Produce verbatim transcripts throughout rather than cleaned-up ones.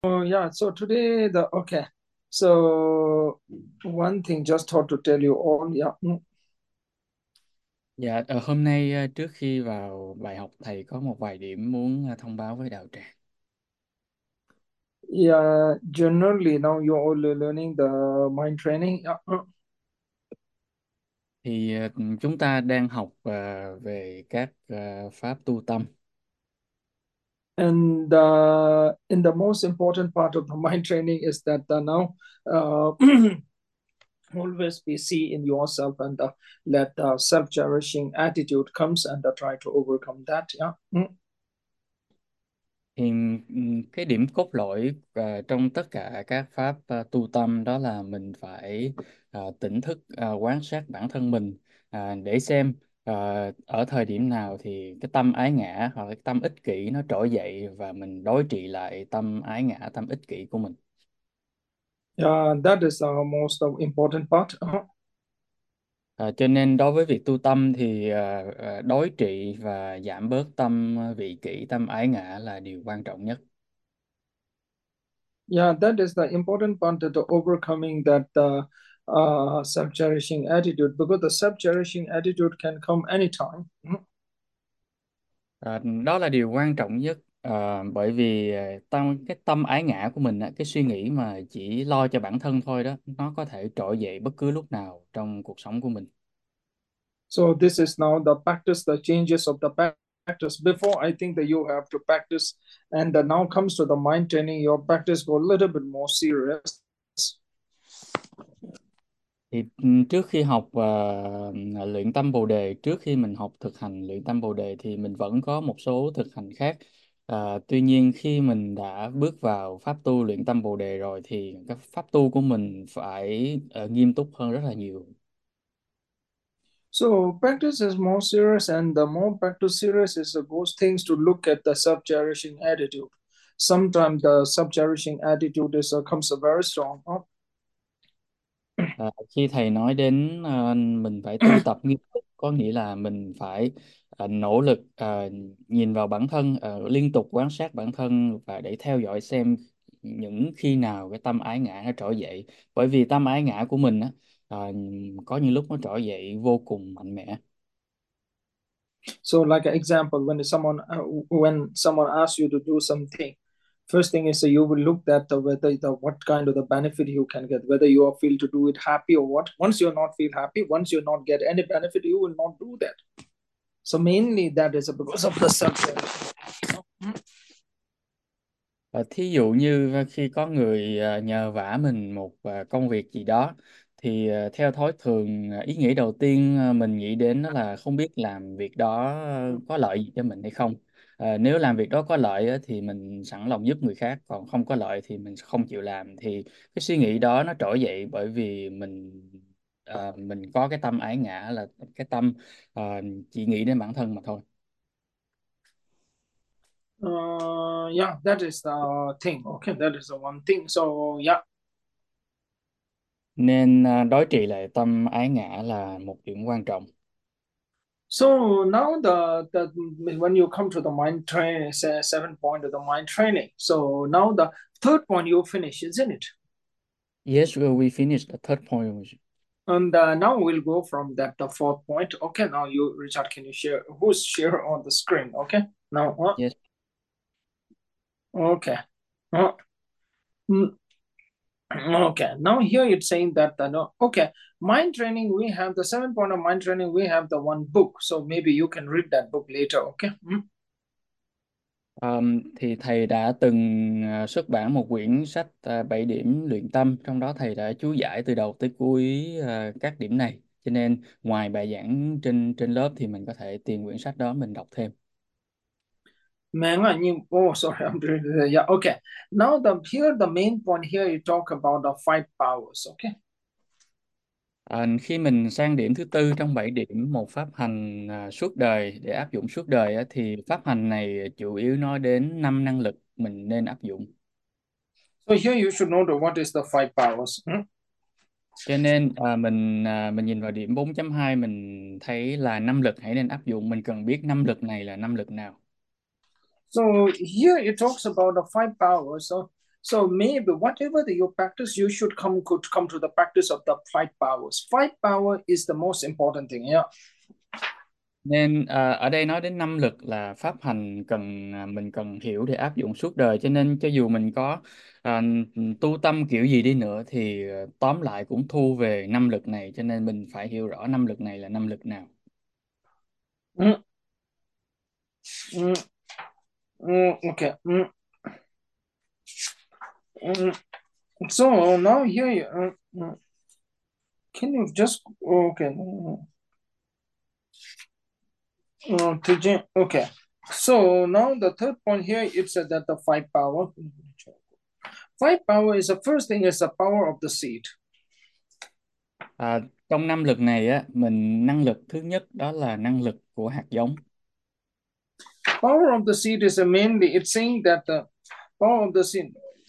Oh yeah, so today the okay. So one thing just thought to tell you all, yeah. mm, Dạ, ờ, hôm nay ờ, trước khi vào bài học thầy có một vài điểm muốn ờ, thông báo với đạo tràng. Yeah, generally now you're all learning the mind training. Yeah. mm. Thì ờ, chúng ta đang học ờ, về các ờ, pháp tu tâm. And uh, in the most important part of the mind training is that uh, now uh, always be see in yourself and uh, let uh, self-cherishing attitude comes and uh, try to overcome that. Yeah. mm. Thì ừm, cái điểm cốt lõi ờ, trong tất cả các pháp ờ, tu tâm đó là mình phải ờ, tỉnh thức ờ, quan sát bản thân mình, ờ, để xem ờ, ở thời điểm nào thì cái tâm ái ngã hoặc là cái tâm ích kỷ nó trỗi dậy và mình đối trị lại tâm ái ngã, tâm ích kỷ của mình. Yeah, that is the most uh, important part. Uh, À, cho nên đối với việc tu tâm thì à, à, đối trị và giảm bớt tâm à, vị kỷ, tâm ái ngã là điều quan trọng nhất. Yeah, that is the important part that the overcoming that uh, uh, self-cherishing attitude, because the self-cherishing attitude can come anytime. Mhm. À, đó là điều quan trọng nhất, à, bởi vì à, tâm cái tâm ái ngã của mình á, cái suy nghĩ mà chỉ lo cho bản thân thôi đó, nó có thể trỗi dậy bất cứ lúc nào trong cuộc sống của mình. So this is now the practice, the changes of the practice. Before, I think that you have to practice, and uh, now comes to the mind training. Your practice go a little bit more serious. Thì ừ, trước khi học ờ, luyện tâm Bồ đề, trước khi mình học thực hành luyện tâm Bồ đề thì mình vẫn có một số thực hành khác. Ờ, tuy nhiên khi mình đã bước vào pháp tu luyện tâm Bồ đề rồi thì các pháp tu của mình phải ờ, nghiêm túc hơn rất là nhiều. So practice is more serious, and the more practice serious is uh, those things to look at the self-cherishing attitude. Sometimes the self-cherishing attitude is uh, comes uh, very strong. huh? À, khi thầy nói đến à, mình phải tu tập nghiêm túc, có nghĩa là mình phải à, nỗ lực à, nhìn vào bản thân, à, liên tục quan sát bản thân và để theo dõi xem những khi nào cái tâm ái ngã nó trỗi dậy, bởi vì tâm ái ngã của mình á, à, có những lúc nó trỗi dậy vô cùng mạnh mẽ. So, like an example, when someone uh, when someone asks you to do something, first thing is uh, you will look at the, whether the what kind of the benefit you can get, whether you are feel to do it happy or what. Once you're not feel happy, once you not get any benefit, you will not do that. So mainly that is because of the self. Và thí dụ như khi có người à, nhờ vả mình một à, công việc gì đó thì à, theo thói thường, à, ý nghĩ đầu tiên à, mình nghĩ đến đó là không biết làm việc đó à, có lợi gì cho mình hay không. À, nếu làm việc đó có lợi á, thì mình sẵn lòng giúp người khác, còn không có lợi thì mình không chịu làm. Thì cái suy nghĩ đó nó trỗi dậy bởi vì mình à, mình có cái tâm ái ngã, là cái tâm à, chỉ nghĩ đến bản thân mà thôi. Uh, yeah, that is the thing. Okay, that is the one thing. So yeah. Nên à, đối trị lại tâm ái ngã là một điểm quan trọng. So now the the when you come to the mind train, say seven point of the mind training. So now the third point you finish, isn't it? Yes, well, we finished the third point. And uh, now we'll go from that the fourth point. Okay, now you, Richard, can you share who's share on the screen? Okay, now, uh, Yes. okay, uh, mm, okay. Now here it's saying that uh, no, okay, mind training. We have the seven point of mind training. We have the one book, so maybe you can read that book later. Okay. Mm. Um, thì thầy đã từng à, xuất bản một quyển sách à, bảy điểm luyện tâm, trong đó thầy đã chú giải từ đầu tới cuối à, các điểm này. Cho nên ngoài bài giảng trên trên lớp thì mình có thể tìm quyển sách đó mình đọc thêm. Man, I mean, oh, sorry, I'm doing it. Yeah, okay. Now the here the main point here you talk about the five powers. Okay. À, khi mình sang điểm thứ tư trong bảy điểm một pháp hành à, suốt đời để áp dụng suốt đời á, thì pháp hành này chủ yếu nói đến năm năng lực mình nên áp dụng. So here you should know the what is the five powers. Hmm? Cho nên à, mình à, mình nhìn vào điểm bốn chấm hai, mình thấy là năm lực hãy nên áp dụng, mình cần biết năm lực này là năm lực nào. So here it talks about the five powers. So So maybe whatever that you practice, you should come could come to the practice of the five powers. Five power is the most important thing. Yeah. Nên à, ở đây nói đến năm lực là pháp hành cần à, mình cần hiểu để áp dụng suốt đời, cho nên cho dù mình có à, tu tâm kiểu gì đi nữa thì à, tóm lại cũng thu về năm lực này, cho nên mình phải hiểu rõ năm lực này là năm lực nào. Mm, mm, mm, okay. Mm, mm. So now here, you, uh, mm, can you just okay? Mm, mm, to gen- okay. So now the third point here, it said that the five power. Five power is the first thing is the power of the seed. À, trong năm lực này á, mình năng lực thứ nhất đó là năng lực của hạt giống. Power of the seed is a mainly it's saying that the power of the seed.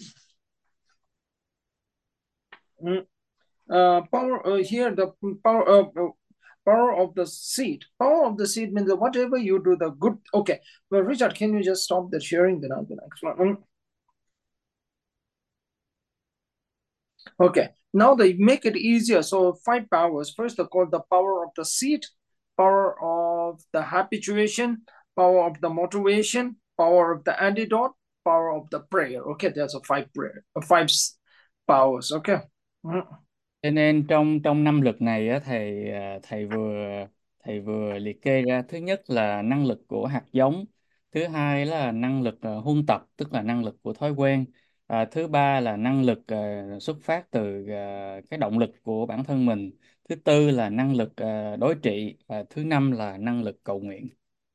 Mm, uh, power uh, here the power of uh, power of the seed. Power of the seed means that whatever you do, the good. Okay, well, Richard, can you just stop the sharing? Then I'm gonna explain. Mm. Okay, now they make it easier. So five powers. First, they call the power of the seed, power of the habituation, power of the motivation, power of the antidote, power of the prayer. Okay, there's a five prayer, uh, five powers. Okay. Mm. Cho nên trong trong năm lực này á, thầy à, thầy vừa thầy vừa liệt kê ra, thứ nhất là năng lực của hạt giống, thứ hai là năng lực à, huân tập, tức là năng lực của thói quen, à, thứ ba là năng lực à, xuất phát từ à, cái động lực của bản thân mình, thứ tư là năng lực à, đối trị, và thứ năm là năng lực cầu nguyện.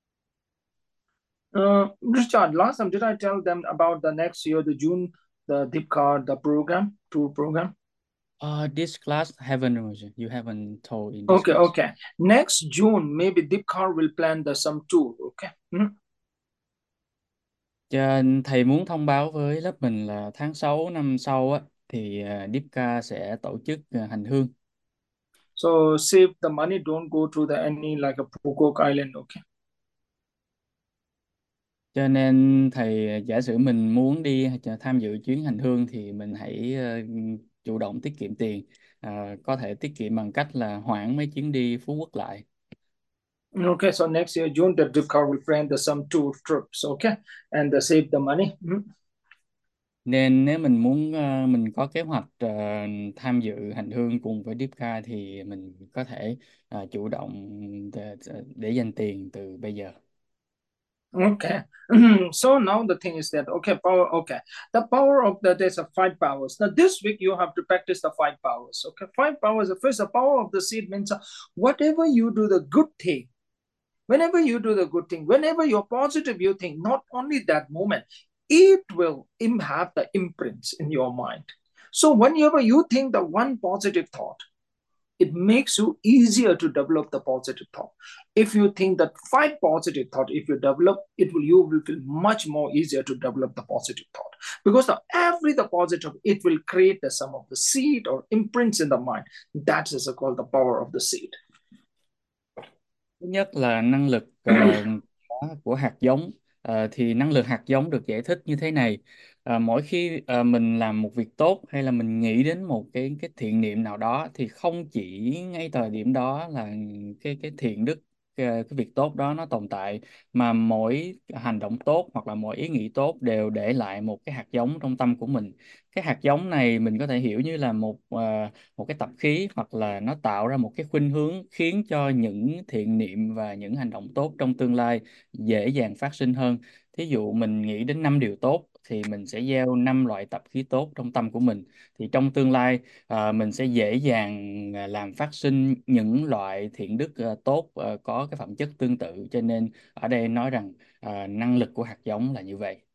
Uh, Richard, last time did I tell them about the next year, the June, the Dipkar, the program, tour program? Uh, this class haven't you haven't told in this Okay, class. okay. Next June, maybe Dipkar will plan the some tour. Okay. Hmm? Cho thầy muốn thông báo với lớp mình là tháng sáu năm sau á thì uh, Dipka sẽ tổ chức à, hành hương. So save the money, don't go to the any like a Phuket Island. Okay. Cho nên thầy giả sử mình muốn đi tham dự chuyến hành hương thì mình hãy ờ, chủ động tiết kiệm tiền. Ờ, có thể tiết kiệm bằng cách là hoãn mấy chuyến đi Phú Quốc lại. Okay, so next year June, the Dipkar will plan the some tour trips. Okay, and the save the money. Hmm? Nên nếu mình muốn ờ, mình có kế hoạch ờ, tham dự hành hương cùng với Dipka thì mình có thể ờ, chủ động để, để dành tiền từ bây giờ. Okay. So now the thing is that okay, power. Okay, the power of the there's a five powers. Now this week you have to practice the five powers. Okay, five powers. The first, the power of the seed means uh, whatever you do, the good thing. Whenever you do the good thing, whenever you're positive, you think not only that moment, it will im- have the imprints in your mind. So whenever you think the one positive thought, it makes you easier to develop the positive thought. If you think that five positive thought, if you develop, it will you will feel much more easier to develop the positive thought because the, every the positive it will create the sum of the seed or imprints in the mind. That is called the power of the seed. Thứ nhất là năng lực ờ, của của hạt giống. Ờ, thì năng lực hạt giống được giải thích như thế này. Ờ, mỗi khi ờ, mình làm một việc tốt hay là mình nghĩ đến một cái cái thiện niệm nào đó thì không chỉ ngay thời điểm đó là cái cái thiện đức, cái, cái việc tốt đó nó tồn tại, mà mỗi hành động tốt hoặc là mỗi ý nghĩ tốt đều để lại một cái hạt giống trong tâm của mình. Cái hạt giống này mình có thể hiểu như là một ờ, một cái tập khí, hoặc là nó tạo ra một cái khuynh hướng khiến cho những thiện niệm và những hành động tốt trong tương lai dễ dàng phát sinh hơn. Thí dụ mình nghĩ đến năm điều tốt thì mình sẽ gieo năm loại tập khí tốt trong tâm của mình, thì trong tương lai à, mình sẽ dễ dàng à, làm phát sinh những loại thiện đức à, tốt à, có cái phẩm chất tương tự. Cho nên ở đây nói rằng à, năng lực của hạt giống là như vậy.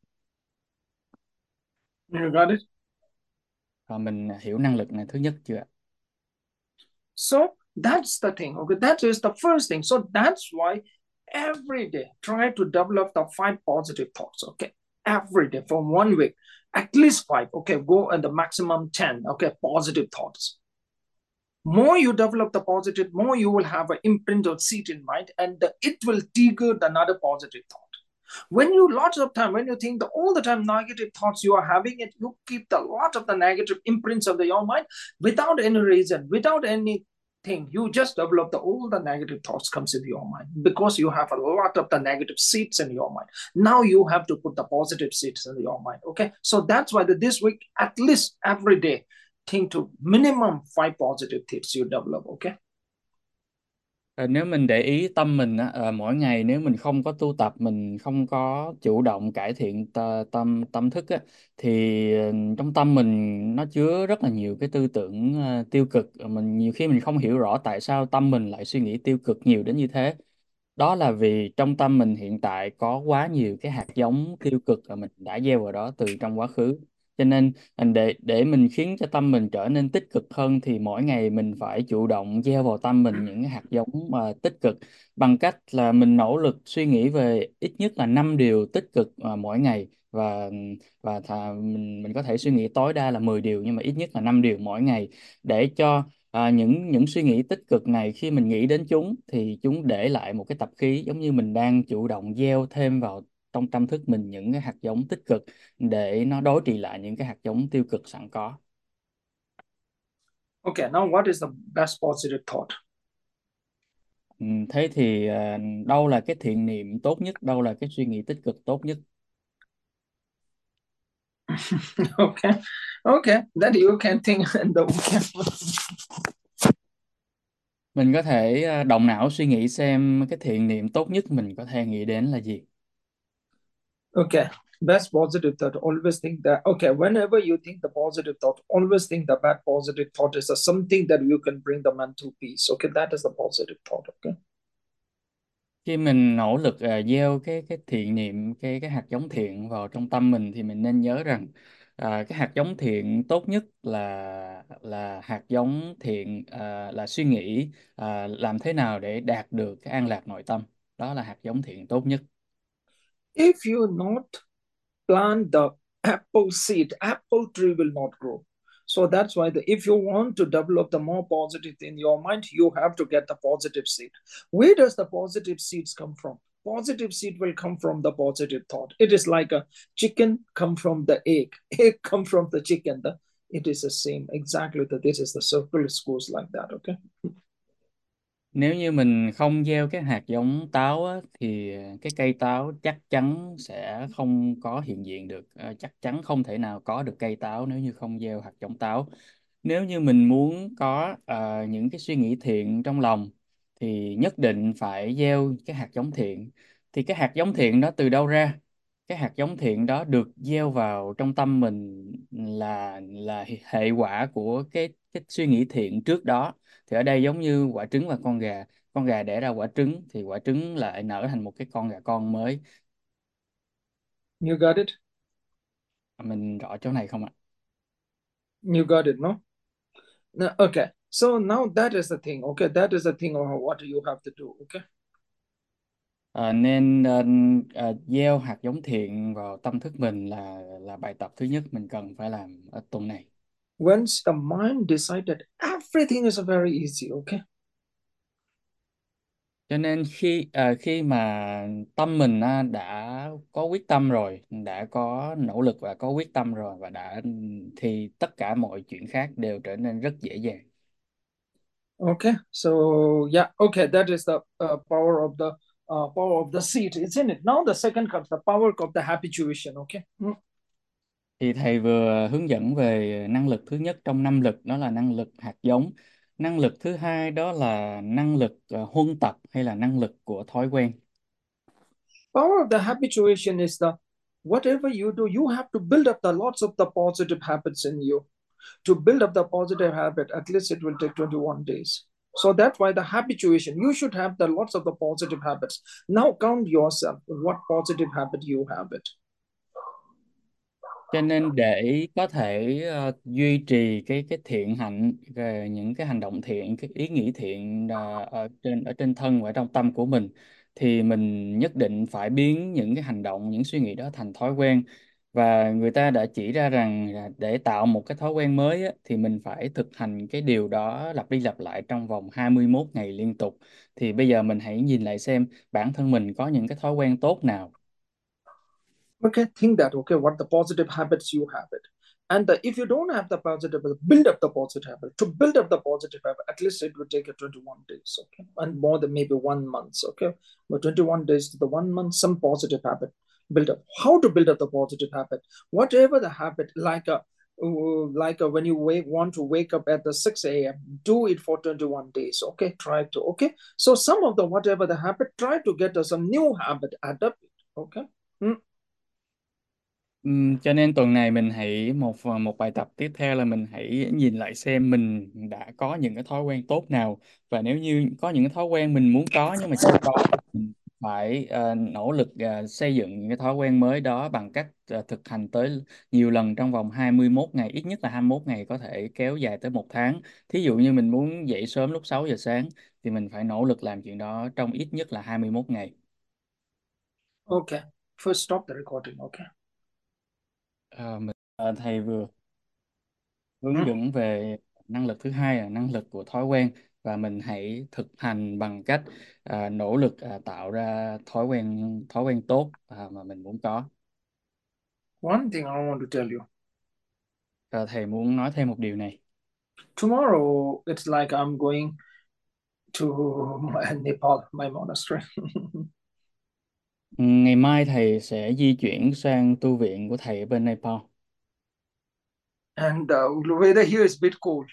You got it? À, mình hiểu năng lực này thứ nhất chưa? So that's the thing. Okay, that is the first thing. So that's why every day try to develop the five positive thoughts. Okay, every day for one week, at least five. Okay, go and the maximum ten. Okay, positive thoughts. More you develop the positive, more you will have an imprint or seat in mind, and it will trigger another positive thought. When you lots of time, when you think the all the time negative thoughts you are having it, you keep the lot of the negative imprints of the your mind without any reason, without anything. You just develop the all the negative thoughts comes into your mind because you have a lot of the negative seeds in your mind. Now you have to put the positive seeds in your mind. Okay, so that's why the, this week at least every day think to minimum five positive thoughts you develop. Okay. Ờ, Nếu mình để ý tâm mình á, ờ, mỗi ngày nếu mình không có tu tập, mình không có chủ động cải thiện tơ- tâm tâm thức á, thì ờ, trong tâm mình nó chứa rất là nhiều cái tư tưởng ờ, tiêu cực. Ờ, mình nhiều khi mình không hiểu rõ tại sao tâm mình lại suy nghĩ tiêu cực nhiều đến như thế. Đó là vì trong tâm mình hiện tại có quá nhiều cái hạt giống tiêu cực mà mình đã gieo vào đó từ trong quá khứ. Cho nên à, để để mình khiến cho tâm mình trở nên tích cực hơn thì mỗi ngày mình phải chủ động gieo vào tâm mình những cái hạt giống mà tích cực, bằng cách là mình nỗ lực suy nghĩ về ít nhất là năm điều tích cực à, mỗi ngày, và và thà, mình mình có thể suy nghĩ tối đa là mười điều, nhưng mà ít nhất là năm điều mỗi ngày, để cho À, những những suy nghĩ tích cực này khi mình nghĩ đến chúng thì chúng để lại một cái tập khí, giống như mình đang chủ động gieo thêm vào trong tâm thức mình những cái hạt giống tích cực để nó đối trị lại những cái hạt giống tiêu cực sẵn có. Okay, now what is the best positive thought? Ừ, thế thì à, đâu là cái thiện niệm tốt nhất, đâu là cái suy nghĩ tích cực tốt nhất? Okay, okay, that you can think and the weekend. Mình có thể à, động não suy nghĩ xem cái thiện niệm tốt nhất mình có thể nghĩ đến là gì. Okay, best positive thought. Always think that. Okay, whenever you think the positive thought, always think the bad positive thought is a, something that you can bring the mental peace. Okay, that is the positive thought. Okay. Khi mình nỗ lực à, gieo cái cái thiện niệm, cái cái hạt giống thiện vào trong tâm mình, thì mình nên nhớ rằng à, cái hạt giống thiện tốt nhất là là hạt giống thiện, à, là suy nghĩ à, làm thế nào để đạt được cái an lạc nội tâm. Đó là hạt giống thiện tốt nhất. If you not plant the apple seed, apple tree will not grow. So that's why the, if you want to develop the more positive in your mind, you have to get the positive seed. Where does the positive seeds come from? Positive seed will come from the positive thought. It is like a chicken come from the egg, egg come from the chicken. The, it is the same exactly. That this is the circle. It goes like that. Okay. Nếu như mình không gieo cái hạt giống táo á, thì cái cây táo chắc chắn sẽ không có hiện diện được. Ờ, chắc chắn không thể nào có được cây táo nếu như không gieo hạt giống táo. Nếu như mình muốn có ờ, những cái suy nghĩ thiện trong lòng thì nhất định phải gieo cái hạt giống thiện. Thì cái hạt giống thiện đó từ đâu ra? Cái hạt giống thiện đó được gieo vào trong tâm mình là là hệ quả của cái cái suy nghĩ thiện trước đó. Thì ở đây giống như quả trứng và con gà, con gà đẻ ra quả trứng thì quả trứng lại nở thành một cái con gà con mới. You got it. Mình rõ chỗ này không ạ? You got it. No. No. Okay. So now that is the thing. Okay, that is the thing. Or what you have to do. Okay. Ờ, nên ờ, ờ, gieo hạt giống thiện vào tâm thức mình là là bài tập thứ nhất mình cần phải làm ở tuần này. Once the mind decided, everything is very easy. Okay. Cho nên khi ờ, khi mà tâm mình á, đã có quyết tâm rồi, đã có nỗ lực và có quyết tâm rồi, và đã thì tất cả mọi chuyện khác đều trở nên rất dễ dàng. Okay. So yeah. Okay. That is the uh, power of the uh, power of the seed, isn't it? Now the second comes the power of the habituation. Okay. Mm. Thì thầy vừa hướng dẫn về năng lực thứ nhất trong năm lực, đó là năng lực hạt giống. Năng lực thứ hai đó là năng lực ờ, huân tập hay là năng lực của thói quen. Power of the habituation is the whatever you do, you have to build up the lots of the positive habits in you. To build up the positive habit, at least it will take twenty-one days. So that's why the habituation, you should have the lots of the positive habits. Now count yourself what positive habit you have it. Cho nên để có thể ờ, duy trì cái cái thiện hạnh, về những cái hành động thiện, cái ý nghĩ thiện ờ, ở trên ở trên thân và ở trong tâm của mình, thì mình nhất định phải biến những cái hành động, những suy nghĩ đó thành thói quen. Và người ta đã chỉ ra rằng là để tạo một cái thói quen mới á, thì mình phải thực hành cái điều đó lặp đi lặp lại trong vòng hai mươi mốt ngày liên tục. Thì bây giờ mình hãy nhìn lại xem bản thân mình có những cái thói quen tốt nào. Okay, think that, okay, what the positive habits you have it. And uh, if you don't have the positive, build up the positive habit. To build up the positive habit, at least it would take you twenty-one days, okay? And more than maybe one month, okay? But twenty-one days to the one month, some positive habit build up. How to build up the positive habit? Whatever the habit, like a uh, like a, when you wake, want to wake up at the six a m, do it for twenty-one days, okay? Try to, okay? So some of the whatever the habit, try to get us some new habit, adapt it, okay? Hmm. Ừm, cho nên tuần này mình hãy một một bài tập tiếp theo là mình hãy nhìn lại xem mình đã có những cái thói quen tốt nào, và nếu như có những cái thói quen mình muốn có nhưng mà chưa có thì mình phải ờ, nỗ lực ờ, xây dựng những cái thói quen mới đó bằng cách ờ, thực hành tới nhiều lần trong vòng hai mươi mốt ngày, ít nhất là hai mươi mốt ngày, có thể kéo dài tới một tháng. Thí dụ như mình muốn dậy sớm lúc sáu giờ sáng thì mình phải nỗ lực làm chuyện đó trong ít nhất là hai mươi mốt ngày. Okay. First, stop the recording. Okay. Ờ, mình, ờ, thầy vừa hướng Hmm? dẫn về năng lực thứ hai là năng lực của thói quen, và mình hãy thực hành bằng cách à, nỗ lực à, tạo ra thói quen thói quen tốt à, mà mình muốn có. One thing I want to tell you. Và thầy muốn nói thêm một điều này. Tomorrow, it's like I'm going to Nepal, my monastery. Ngày mai thầy sẽ di chuyển sang tu viện của thầy ở bên Nepal. And uh, weather here is a bit cold.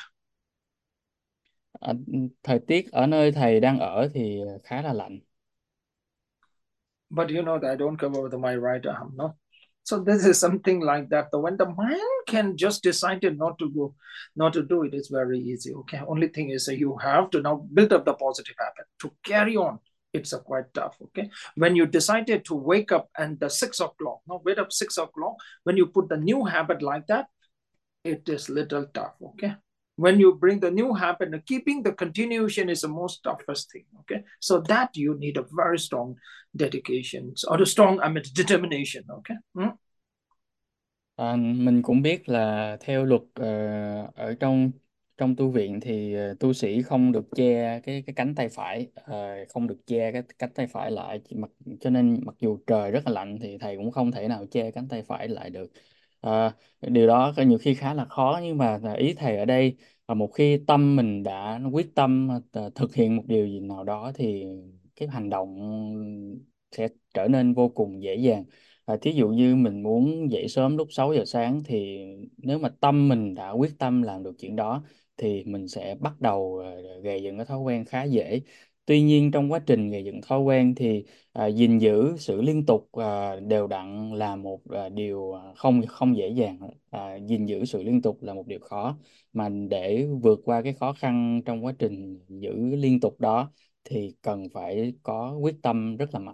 À, thời tiết ở nơi thầy đang ở thì khá là lạnh. But you know that I don't cover with my right arm, no? So this is something like that. When the mind can just decide not to go, not to do it, it's very easy. Okay. Only thing is uh, you have to now build up the positive habit to carry on. It's a quite tough. Okay. When you decided to wake up and the six o'clock, now wake up six o'clock. When you put the new habit like that, it is little tough. Okay. When you bring the new habit, keeping the continuation is the most toughest thing. Okay. So that you need a very strong dedication or a strong, I mean, determination. Okay. Hmm? À, mình cũng biết là theo luật ờ, ở trong trong tu viện thì ờ, tu sĩ không được che cái cái cánh tay phải, ờ, không được che cái cánh tay phải lại. Chỉ mặc cho nên mặc dù trời rất là lạnh thì thầy cũng không thể nào che cánh tay phải lại được. Ờ, điều đó có nhiều khi khá là khó, nhưng mà là ý thầy ở đây là một khi tâm mình đã quyết tâm ờ, thực hiện một điều gì nào đó thì cái hành động sẽ trở nên vô cùng dễ dàng. À, thí dụ như mình muốn dậy sớm lúc sáu giờ sáng thì nếu mà tâm mình đã quyết tâm làm được chuyện đó thì mình sẽ bắt đầu ờ, gầy dựng cái thói quen khá dễ. Tuy nhiên trong quá trình gầy dựng thói quen thì à, gìn giữ sự liên tục à, đều đặn là một à, điều à, không không dễ dàng. À, gìn giữ sự liên tục là một điều khó, mà để vượt qua cái khó khăn trong quá trình giữ liên tục đó thì cần phải có quyết tâm rất là mạnh.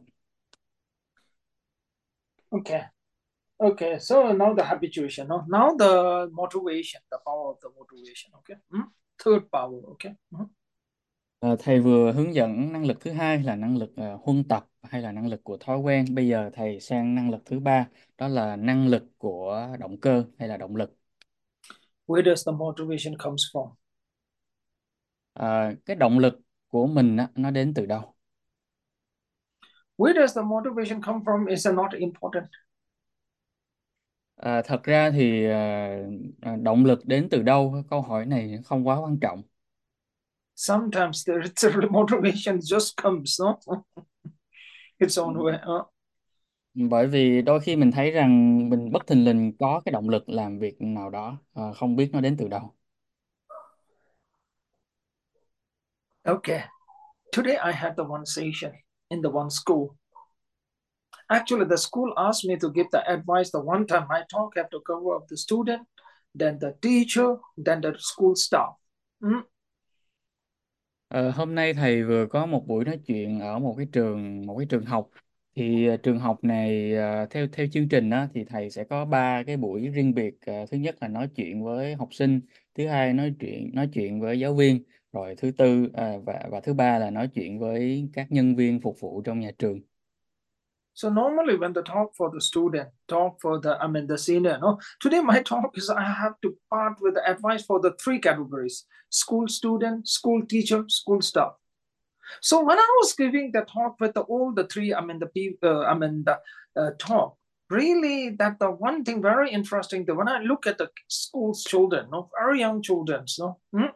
Okay. Okay. So now the habituation. Now, now the motivation, the power of the motivation. Okay. Hmm? Third power. Okay. Hmm? Ờ, thầy vừa hướng dẫn năng lực thứ hai là năng lực ờ, huân tập hay là năng lực của thói quen. Bây giờ thầy sang năng lực thứ ba, đó là năng lực của động cơ hay là động lực. Where does the motivation comes from? Ờ, cái động lực của mình á, nó đến từ đâu? Where does the motivation come from is not important. Ờ, thật ra thì ờ, ờ, động lực đến từ đâu? Câu hỏi này không quá quan trọng. Sometimes the motivation just comes, no? Its own way. Uh, Bởi vì đôi khi mình thấy rằng mình bất thình lình có cái động lực làm việc nào đó, ờ, không biết nó đến từ đâu. okay. Today I had the one session in the one school. Actually, the school asked me to give the advice. The one time I talk, I have to cover up the student, then the teacher, then the school staff. Mm. Ờ, hôm nay thầy vừa có một buổi nói chuyện ở một cái trường một cái trường học, thì ờ, trường học này ờ, theo theo chương trình đó thì thầy sẽ có ba cái buổi riêng biệt. Ờ, thứ nhất là nói chuyện với học sinh, thứ hai nói chuyện nói chuyện với giáo viên, rồi thứ tư à, và và thứ ba là nói chuyện với các nhân viên phục vụ trong nhà trường. So normally when the talk for the student, talk for the, I mean the senior, no. Today my talk is I have to part with the advice for the three categories: school student, school teacher, school staff. So when I was giving the talk with the, all the three, I mean the people, uh, I mean the uh, talk, really that the one thing very interesting that when I look at the school children, no, very young children, no, hmm?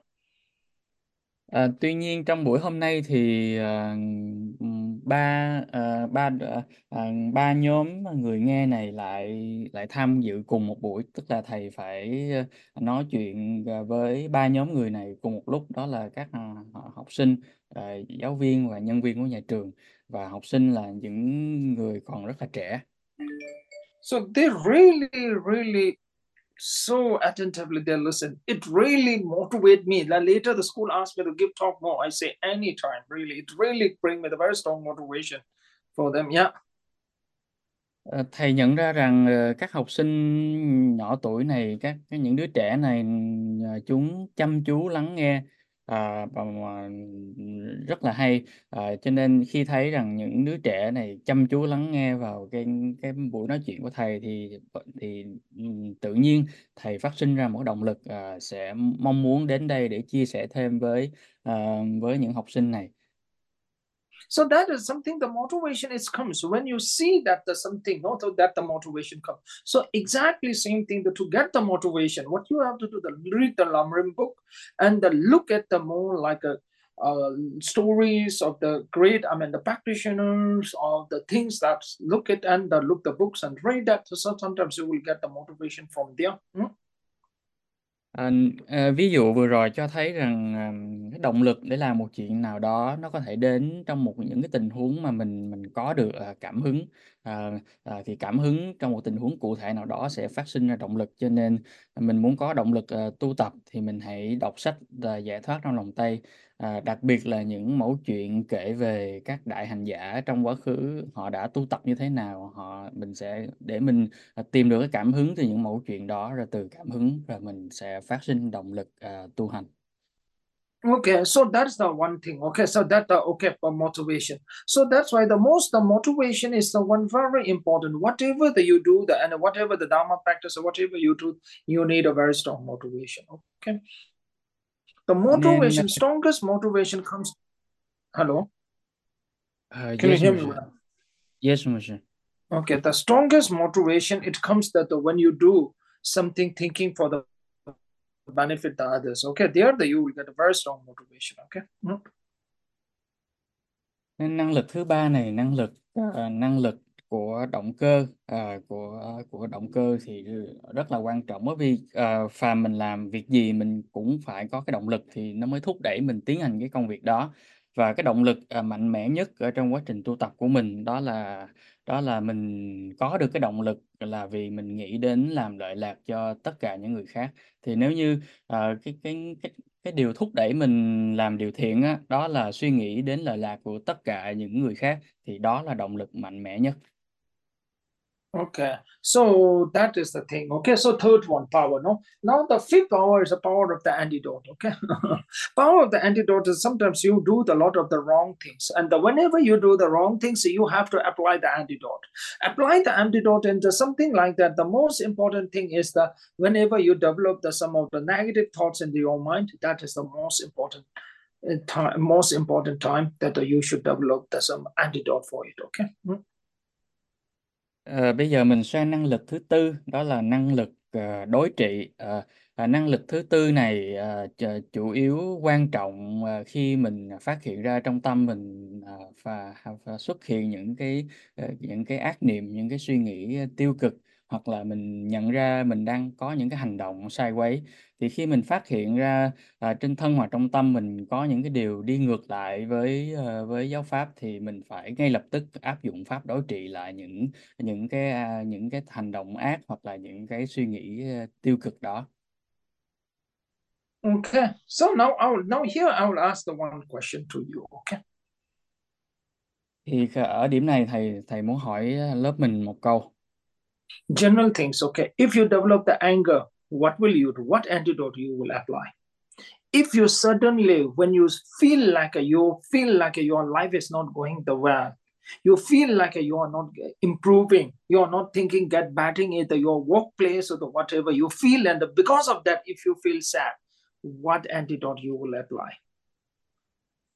À, tuy nhiên trong buổi hôm nay thì à, ừm, ba à, ba à, à, ba nhóm người nghe này lại lại tham dự cùng một buổi, tức là thầy phải à, nói chuyện à, với ba nhóm người này cùng một lúc, đó là các à, học sinh, à, giáo viên và nhân viên của nhà trường, và học sinh là những người còn rất là trẻ. So they really, really so attentively they listen. It really motivated me. Like later the school asked me to give talk more. I say anytime, really. It really bring me the very strong motivation for them. Yeah. Ờ, Thầy nhận ra rằng ờ, các học sinh nhỏ tuổi này, các cái những đứa trẻ này, ờ, chúng chăm chú lắng nghe à, và mà rất là hay. À, cho nên khi thấy rằng những đứa trẻ này chăm chú lắng nghe vào cái cái buổi nói chuyện của thầy thì thì ừm, tự nhiên thầy phát sinh ra một động lực, à, sẽ mong muốn đến đây để chia sẻ thêm với à, với những học sinh này. So that is something, the motivation is comes when you see that there's something, not that the motivation comes. So exactly same thing, that to get the motivation, what you have to do, the read the Lamrim book and the look at the more like a uh, stories of the great, I mean the practitioners of the things that look at and the, look the books and read that. So sometimes you will get the motivation from there. Hmm? À, à, ví dụ vừa rồi cho thấy rằng à, cái động lực để làm một chuyện nào đó nó có thể đến trong một những cái tình huống mà mình mình có được à, cảm hứng. à, à, thì cảm hứng trong một tình huống cụ thể nào đó sẽ phát sinh ra động lực, cho nên mình muốn có động lực à, tu tập thì mình hãy đọc sách à, Giải thoát trong lòng Tây, à, đặc biệt là những mẩu chuyện kể về các đại hành giả trong quá khứ họ đã tu tập như thế nào. Họ mình sẽ để mình à, tìm được cái cảm hứng từ những mẫu chuyện đó, rồi từ cảm hứng rồi mình sẽ phát sinh động lực à, tu hành. Okay, so that's the one thing. Okay, so that the okay for motivation. So that's why the most the motivation is the one very important. Whatever that you do, the and whatever the Dharma practice or whatever you do, you need a very strong motivation. Okay, the Nên motivation, strongest motivation comes. Hello, uh, can you yes hear me monsieur. well? Yes monsieur. Okay, the strongest motivation it comes that the, when you do something thinking for the benefit the others. Okay, there the you will get a very strong motivation. Okay. Mm. Nên năng lực thứ ba này, năng lực à, năng lực của động cơ, à, của của động cơ thì rất là quan trọng, bởi vì à, phàm mình làm việc gì mình cũng phải có cái động lực thì nó mới thúc đẩy mình tiến hành cái công việc đó. Và cái động lực à, mạnh mẽ nhất ở trong quá trình tu tập của mình đó là đó là mình có được cái động lực là vì mình nghĩ đến làm lợi lạc cho tất cả những người khác. Thì nếu như à, cái cái cái cái điều thúc đẩy mình làm điều thiện á, đó là suy nghĩ đến lợi lạc của tất cả những người khác, thì đó là động lực mạnh mẽ nhất. Okay, so that is the thing. Okay, so third one, power. No, now the fifth power is the power of the antidote. Okay, power of the antidote is sometimes you do the lot of the wrong things, and the, whenever you do the wrong things, you have to apply the antidote. Apply the antidote into something like that. The most important thing is that whenever you develop the some of the negative thoughts into your mind, that is the most important uh, time, most important time that uh, you should develop the some antidote for it. Okay. Hmm? Ờ, bây giờ mình sang năng lực thứ tư, đó là năng lực ờ, đối trị. Ờ, à, năng lực thứ tư này ờ, ch- chủ yếu quan trọng ờ, khi mình phát hiện ra trong tâm mình ờ, và, và xuất hiện những cái ờ, những cái ác niệm, những cái suy nghĩ tiêu cực, hoặc là mình nhận ra mình đang có những cái hành động sai quấy. Thì khi mình phát hiện ra à, trên thân hoặc trong tâm mình có những cái điều đi ngược lại với ờ, với giáo pháp, thì mình phải ngay lập tức áp dụng pháp đối trị lại những những cái à, những cái hành động ác hoặc là những cái suy nghĩ ờ, tiêu cực đó. Okay, so now I will now here I will ask the one question to you. Okay, Thì ở điểm này thầy thầy muốn hỏi ờ, lớp mình một câu. general things. Okay, if you develop the anger, what will you do? What antidote you will apply? If you suddenly, when you feel like a, you feel like a, your life is not going the way, you feel like a, you are not improving, you are not thinking, get batting either your workplace or the whatever you feel, and because of that, if you feel sad, what antidote you will apply?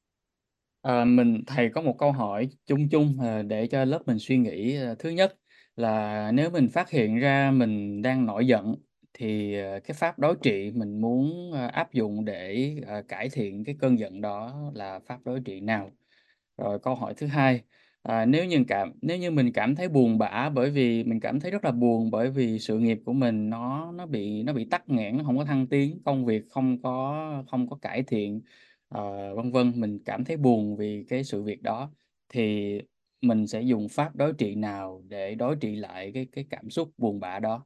Ờ, mình thầy có một câu hỏi chung chung ờ, để cho lớp mình suy nghĩ. Ờ, thứ nhất là nếu mình phát hiện ra mình đang nổi giận thì ờ, cái pháp đối trị mình muốn ờ, áp dụng để ờ, cải thiện cái cơn giận đó là pháp đối trị nào? Rồi câu hỏi thứ hai, à, nếu như cảm nếu như mình cảm thấy buồn bã bởi vì mình cảm thấy rất là buồn bởi vì sự nghiệp của mình nó nó bị nó bị tắc nghẽn, nó không có thăng tiến, công việc không có không có cải thiện, ờ, vân vân, mình cảm thấy buồn vì cái sự việc đó thì mình sẽ dùng pháp đối trị nào để đối trị lại cái cái cảm xúc buồn bã đó?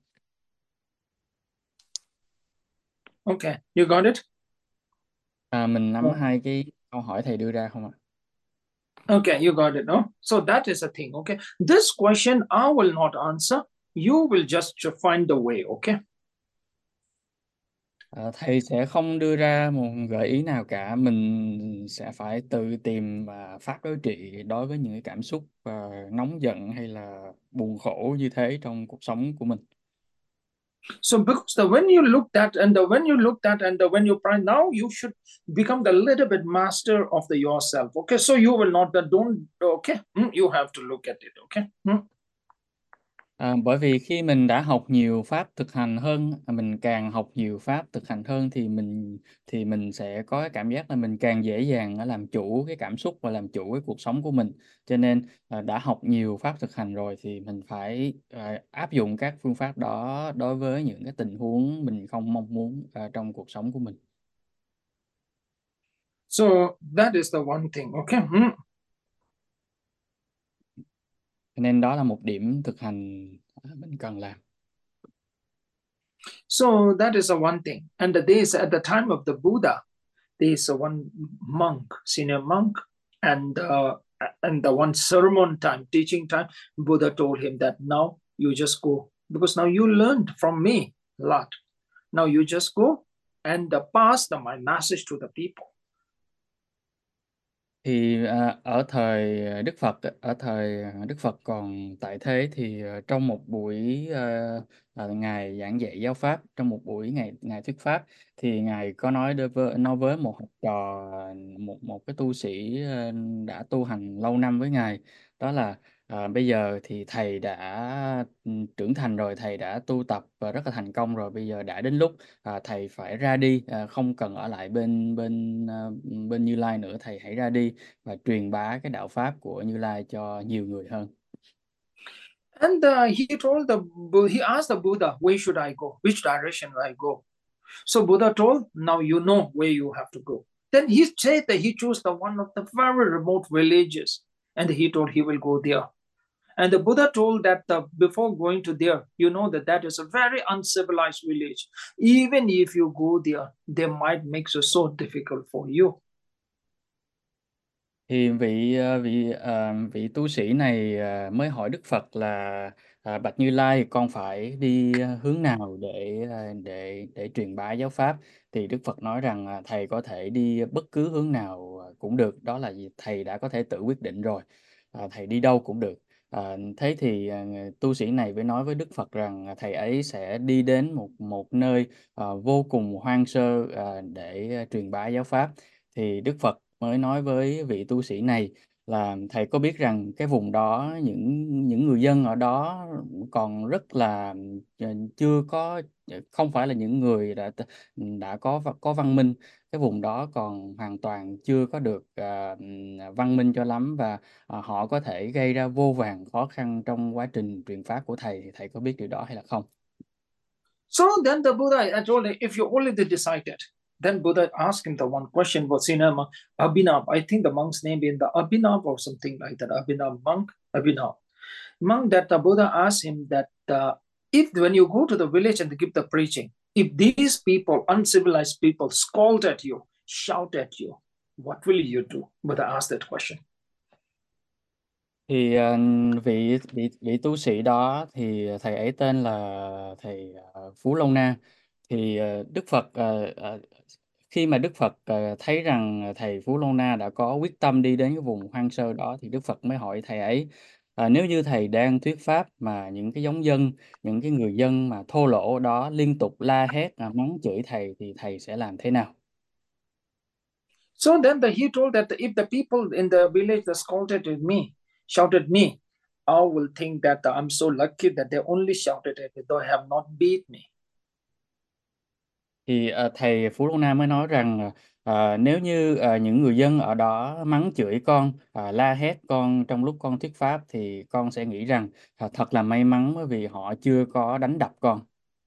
Okay, you got it? À, mình nắm Oh, hai cái câu hỏi thầy đưa ra không ạ? okay, you got it. No? So that is the thing. Okay. This question I will not answer. You will just find the way. Okay. Ờ, thầy sẽ không đưa ra một gợi ý nào cả, mình sẽ phải tự tìm và pháp đối trị đối với những cái cảm xúc ờ, nóng giận hay là buồn khổ như thế trong cuộc sống của mình. So because the when you look at and the when you look at and the when you pray now you should become the little bit master of the yourself. Okay. So you will not the don't okay. Mm, you have to look at it. Okay. Mm. À, bởi vì khi mình đã học nhiều pháp thực hành hơn, à, mình càng học nhiều pháp thực hành hơn thì mình thì mình sẽ có cái cảm giác là mình càng dễ dàng, à, làm chủ cái cảm xúc và làm chủ cái cuộc sống của mình. Cho nên, à, đã học nhiều pháp thực hành rồi thì mình phải, à, áp dụng các phương pháp đó đối với những cái tình huống mình không mong muốn, à, trong cuộc sống của mình. So that is the one thing. Okay. Mm. Cho nên đó là một điểm thực hành, à, mình cần làm. So that is the one thing. And the days at the time of the Buddha, there is a one monk, senior monk, and uh, and the one sermon time, teaching time, Buddha told him that now you just go because now you learned from me a lot. Now you just go and uh, pass the, my message to the people. Thì, à, ở thời, à, Đức Phật á, ở thời, à, Đức Phật còn tại thế thì, ờ, trong một buổi, ơ, ờ, Ngài giảng dạy giáo pháp, trong một buổi Ngài Ngài thuyết pháp thì Ngài có nói đối với nói với một học trò, ờ, một một cái tu sĩ, ơ, đã tu hành lâu năm với Ngài, đó là, ờ, "Bây giờ thì thầy đã, ừm, trưởng thành rồi, thầy đã tu tập và rất là thành công rồi, bây giờ đã đến lúc, à, thầy phải ra đi, à, không cần ở lại bên bên, ơ, bên Như Lai nữa, thầy hãy ra đi và truyền bá cái đạo pháp của Như Lai cho nhiều người hơn." And uh, he told the he asked the Buddha, where should I go? Which direction will I go? So Buddha told, now you know where you have to go. Then he said that he chose the one of the very remote villages, and he told he will go there. And the Buddha told that uh, before going to there, you know that that is a very uncivilized village. Even if you go there, they might make it so difficult for you. Thì vị, ờ, vị, ờ, vị tu sĩ này, à, mới hỏi Đức Phật là, à, "Bạch Như Lai, con phải đi, a, hướng nào để, a, để để truyền bá giáo pháp?" Thì Đức Phật nói rằng, à, "Thầy có thể đi bất cứ hướng nào, à, cũng được, đó là vì thầy đã có thể tự quyết định rồi, à, thầy đi đâu cũng được." Ờ, thế thì, à, tu sĩ này mới nói với Đức Phật rằng, à, thầy ấy sẽ đi đến một một nơi, ờ, vô cùng hoang sơ, ờ, để, a, truyền bá giáo pháp. Thì Đức Phật mới nói với vị tu sĩ này là "Thầy có biết rằng cái vùng đó, những những người dân ở đó còn rất là, ờ, chưa có ờ, không phải là những người đã t đã có v có văn minh, cái vùng đó còn hoàn toàn chưa có được, ờ, ừm, văn minh cho lắm và, ờ, họ có thể gây ra vô vàn khó khăn trong quá trình truyền pháp của thầy, thì thầy có biết điều đó hay là không?" So then the Buddha, I told him, if you only decided, then Buddha asked him the one question was in um, Abhinav. I think the monk's name in the Abhinav or something like that. Abhinav monk, Abhinav monk. That the Buddha asked him that uh, if when you go to the village and give the preaching, if these people, uncivilized people, scold at you, shout at you, what will you do? Buddha asked that question. Thì, ờ, vị vị vị tu sĩ đó thì thầy ấy tên là thầy, ờ, Phú Lâu Na. Thì, ờ, Đức Phật, ờ, ờ, khi mà Đức Phật, ờ, thấy rằng thầy Phú Lâu Na đã có quyết tâm đi đến cái vùng hoang sơ đó thì Đức Phật mới hỏi thầy ấy, ờ, nếu như thầy đang thuyết pháp mà những cái giống dân, những cái người dân mà thô lỗ ở đó liên tục la hét, à, mắng chửi thầy thì thầy sẽ làm thế nào? So then the, he told that if the people in the village that scolded at me, shouted me, I will think that I'm so lucky that they only shouted at me, they have not beat me. Thì ờ, thầy Phú Lâu Na mới nói rằng ờ, nếu như ờ, những người dân ở đó mắng chửi con, ờ, la hét con trong lúc con thuyết pháp thì con sẽ nghĩ rằng ờ, thật là may mắn bởi vì họ chưa có đánh đập con.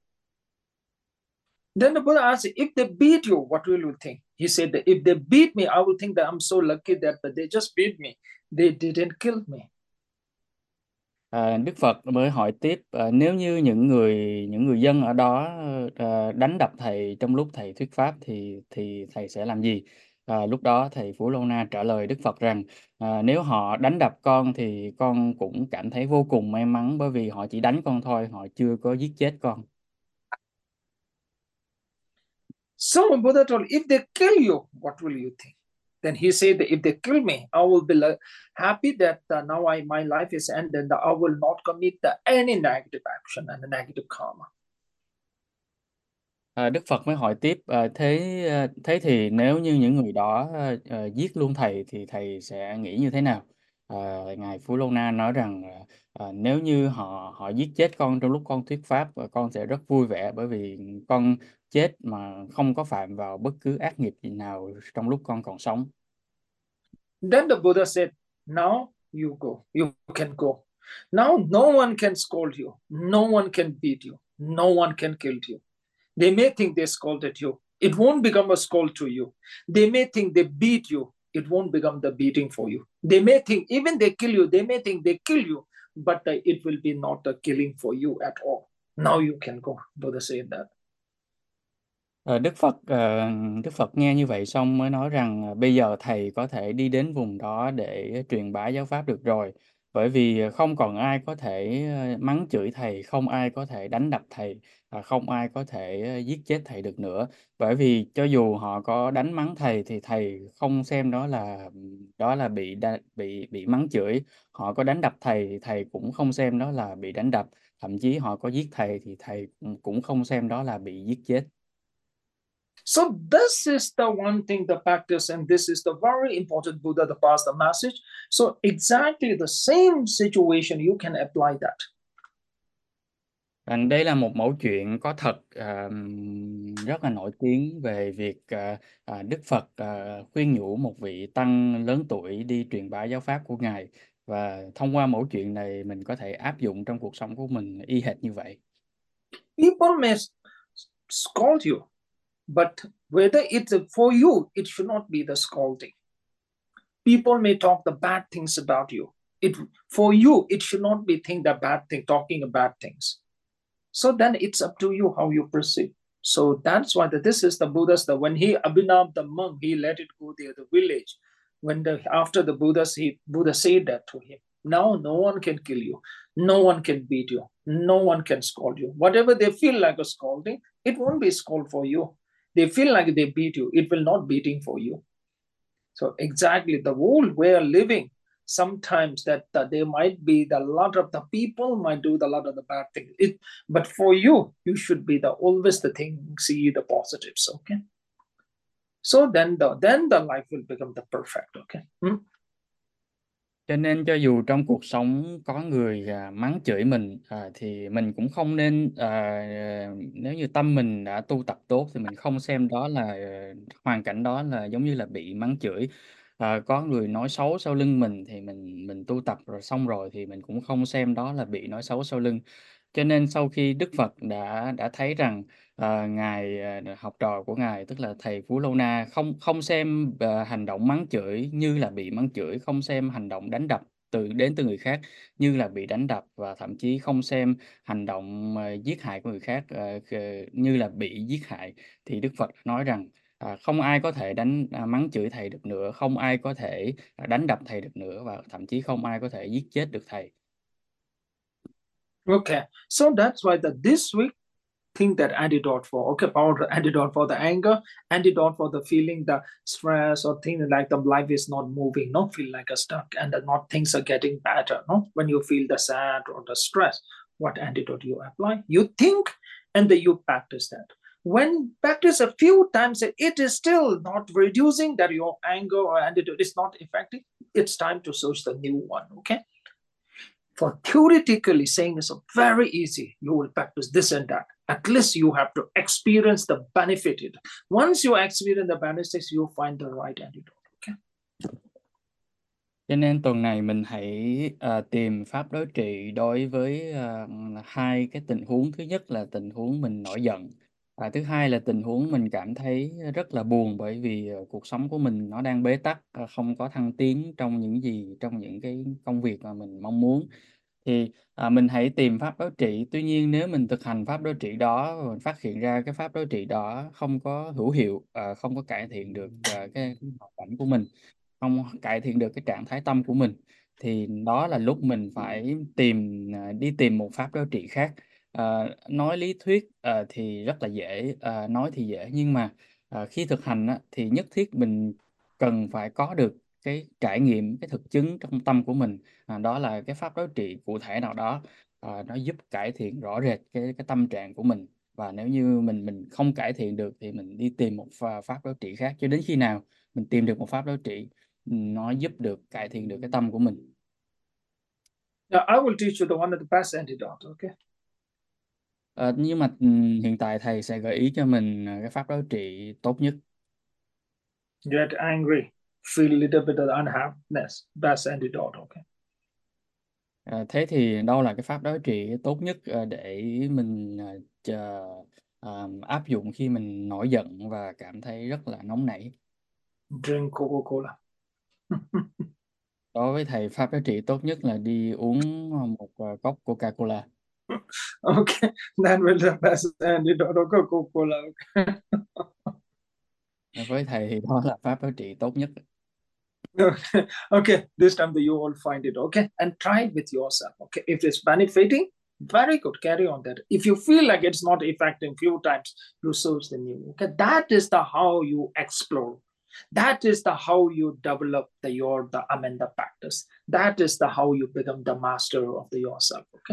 Then the Buddha asked, if they beat you, what will you think? He said that if they beat me, I will think that I'm so lucky that they just beat me. They didn't kill me. À, Đức Phật mới hỏi tiếp, à, nếu như những người những người dân ở đó à, đánh đập thầy trong lúc thầy thuyết pháp thì thì thầy sẽ làm gì? À, lúc đó thầy Phú Lâu Na trả lời Đức Phật rằng à, nếu họ đánh đập con thì con cũng cảm thấy vô cùng may mắn bởi vì họ chỉ đánh con thôi, họ chưa có giết chết con. So Buddha told, if they kill you, what will you think? Then he said that if they kill me, I will be happy that uh, now I, my life is ended, and I will not commit the, any negative action and a negative karma. À, Đức Phật mới hỏi tiếp, à, thế à, thế thì nếu như những người đó à, à, giết luôn thầy thì thầy sẽ nghĩ như thế nào? À, Ngài Phú Lâu Na nói rằng à, à, nếu như họ họ giết chết con trong lúc con thuyết pháp, à, con sẽ rất vui vẻ bởi vì con chết mà không có phạm vào bất cứ ác nghiệp gì nào trong lúc con còn sống. Then the Buddha said, now you go, you can go. Now no one can scold you, no one can beat you, no one can kill you. They may think they scolded you. It won't become a scold to you. They may think they beat you. It won't become the beating for you. They may think, even they kill you, they may think they kill you, but uh, it will be not a killing for you at all. Now you can go. Buddha said that. Ờ, Đức Phật ờ, Đức Phật nghe như vậy xong mới nói rằng ờ, bây giờ thầy có thể đi đến vùng đó để truyền bá giáo pháp được rồi, bởi vì không còn ai có thể ờ, mắng chửi thầy, không ai có thể đánh đập thầy, và không ai có thể ờ, giết chết thầy được nữa, bởi vì cho dù họ có đánh mắng thầy thì thầy không xem đó là đó là bị đa, bị bị mắng chửi, họ có đánh đập thầy thì thầy cũng không xem đó là bị đánh đập, thậm chí họ có giết thầy thì thầy cũng không xem đó là bị giết chết. So this is the one thing, the practice, and this is the very important Buddha the passed the message. So exactly the same situation, you can apply that. À, đây là một mẫu chuyện có thật à, rất là nổi tiếng về việc à, à, Đức Phật à, khuyên nhủ một vị tăng lớn tuổi đi truyền bá giáo pháp của Ngài, và thông qua mẫu chuyện này mình có thể áp dụng trong cuộc sống của mình y hệt như vậy. People may scold you, but whether it's for you, it should not be the scolding. People may talk the bad things about you. It for you, it should not be think the bad thing, talking about things. So then it's up to you how you perceive. So that's why the, this is the Buddha's the when he Abhinav the monk, he let it go there, the village. When the after the Buddha's he Buddha said that to him. Now no one can kill you, no one can beat you, no one can scold you. Whatever they feel like a scolding, it won't be scold for you. They feel like they beat you, it will not beating for you. So exactly the whole way of living, sometimes that, that there might be the lot of the people might do the lot of the bad things. It, but for you, you should be the always the thing, see the positives. Okay. So then the then the life will become the perfect. Okay. Hmm? Cho nên cho dù trong cuộc sống có người à, mắng chửi mình à, thì mình cũng không nên à, nếu như tâm mình đã tu tập tốt thì mình không xem đó là à, hoàn cảnh đó là giống như là bị mắng chửi. À, có người nói xấu sau lưng mình thì mình mình tu tập rồi xong rồi thì mình cũng không xem đó là bị nói xấu sau lưng. Cho nên sau khi Đức Phật đã đã thấy rằng à, ngài à, học trò của ngài tức là thầy Phú Lâu Na không không xem à, hành động mắng chửi như là bị mắng chửi, không xem hành động đánh đập từ đến từ người khác như là bị đánh đập, và thậm chí không xem hành động à, giết hại của người khác à, như là bị giết hại, thì Đức Phật nói rằng à, không ai có thể đánh à, mắng chửi thầy được nữa, không ai có thể à, đánh đập thầy được nữa, và thậm chí không ai có thể giết chết được thầy. Okay. So that's why the this week think that antidote for okay, power antidote for the anger, antidote for the feeling the stress or thing like the life is not moving, no feel like a stuck and the, not things are getting better. No, when you feel the sad or the stress, what antidote you apply? You think and then you practice that. When practice a few times, it is still not reducing that your anger or antidote is not effective. It's time to search the new one. Okay. For theoretically saying is very easy. You will practice this and that. At least you have to experience the benefit. Once you experience the benefits, you find the right antidote. Okay. Cho nên tuần này mình hãy ờ, tìm pháp đối trị đối với ờ, hai cái tình huống. Thứ nhất là tình huống mình nổi giận. Và thứ hai là tình huống mình cảm thấy rất là buồn bởi vì ờ, cuộc sống của mình nó đang bế tắc, ờ, không có thăng tiến trong những gì, trong những cái công việc mà mình mong muốn. Thì à, mình hãy tìm pháp đối trị. Tuy nhiên nếu mình thực hành pháp đối trị đó và mình phát hiện ra cái pháp đối trị đó không có hữu hiệu, à, không có cải thiện được à, cái hoàn cảnh của mình, không cải thiện được cái trạng thái tâm của mình, thì đó là lúc mình phải tìm à, đi tìm một pháp đối trị khác. À, nói lý thuyết à, thì rất là dễ, à, nói thì dễ, nhưng mà à, khi thực hành á, thì nhất thiết mình cần phải có được cái trải nghiệm, cái thực chứng trong tâm của mình. À, đó là cái pháp đối trị cụ thể nào đó, à, nó giúp cải thiện rõ rệt cái cái tâm trạng của mình. Và nếu như mình mình không cải thiện được thì mình đi tìm một pha- pháp đối trị khác cho đến khi nào mình tìm được một pháp đối trị ừ, nó giúp được cải thiện được cái tâm của mình. Now I will teach you the one of the best antidote. Okay. Ờ, nhưng mà ừ, hiện tại thầy sẽ gợi ý cho mình à, cái pháp đối trị tốt nhất. Get angry, feel a little bit of unhappiness. Best antidote. Okay. À, thế thì đâu là cái pháp đối trị tốt nhất à, để mình à, chờ, à, áp dụng khi mình nổi giận và cảm thấy rất là nóng nảy? Drink Coca-Cola. Đối với thầy, pháp đối trị tốt nhất là đi uống à, một à, cốc Coca-Cola. Okay, that will the best antidote of Coca-Cola. Okay. Với thầy thì đó là pháp đối trị tốt nhất. Okay. Okay, this time you will find it. Okay, and try it with yourself. Okay, if it's benefiting, very good, carry on that. If you feel like it's not effective few times, you search the new. Okay, that is the how you explore. That is the how you develop the your the I mean the practice. That is the how you become the master of the yourself. Okay.